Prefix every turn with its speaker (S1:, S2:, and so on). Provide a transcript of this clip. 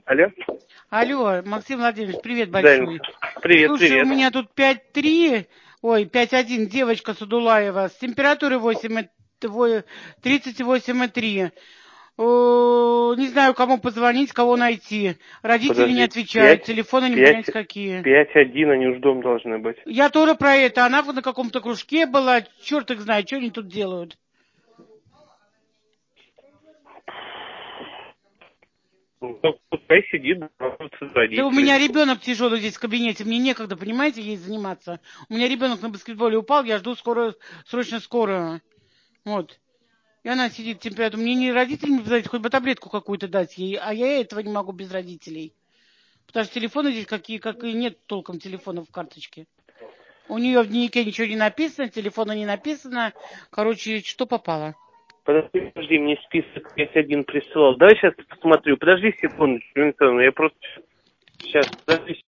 S1: Алло.
S2: Алло, Максим Владимирович, привет
S1: Да,
S2: большой.
S1: привет,
S2: Слушай,
S1: привет.
S2: у меня тут 5,3, ой, 5,1, девочка Садулаева, с температурой 38,3. Не знаю, кому позвонить, кого найти. Родители не
S1: Подожди,
S2: отвечают, телефоны не понять какие.
S1: 5-1, они уж дом должны быть.
S2: Я тоже про это. Она на каком-то кружке была, черт их знает, что они тут делают.
S1: Ну, пускай сидит, с
S2: Да у меня
S1: родителями.
S2: ребенок тяжелый здесь в кабинете, мне некогда, понимаете, ей заниматься. У меня ребенок на баскетболе упал, я жду срочно скорую. Вот. И она сидит, температура. Мне не родители не позвонить, хоть бы таблетку какую-то дать ей, а я этого не могу без родителей. Потому что телефоны здесь какие, как и нет толком телефонов в карточке. У нее в дневнике ничего не написано, телефона не написано. Короче, что попало.
S1: Подожди, мне список 5-1 присылал. Давай сейчас посмотрю. Подожди секундочку, Винтон, я просто... Сейчас, подожди.